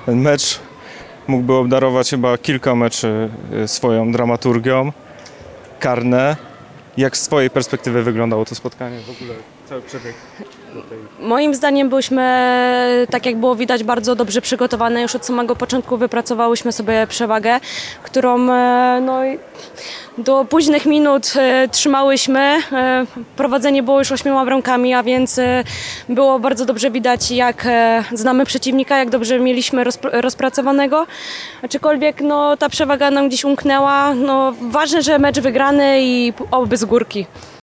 Ten mecz mógłby obdarować chyba kilka meczy swoją dramaturgią, karne. Jak z twojej perspektywy wyglądało to spotkanie, w ogóle cały przebieg do tej... Moim zdaniem byłyśmy, tak jak było widać, bardzo dobrze przygotowane. Już od samego początku wypracowałyśmy sobie przewagę, którą no, do późnych minut trzymałyśmy. Prowadzenie było już 8 bramkami, a więc było bardzo dobrze widać, jak znamy przeciwnika, jak dobrze mieliśmy rozpracowanego. Aczkolwiek no, ta przewaga nam gdzieś umknęła. No, ważne, że mecz wygrany i oby z górki.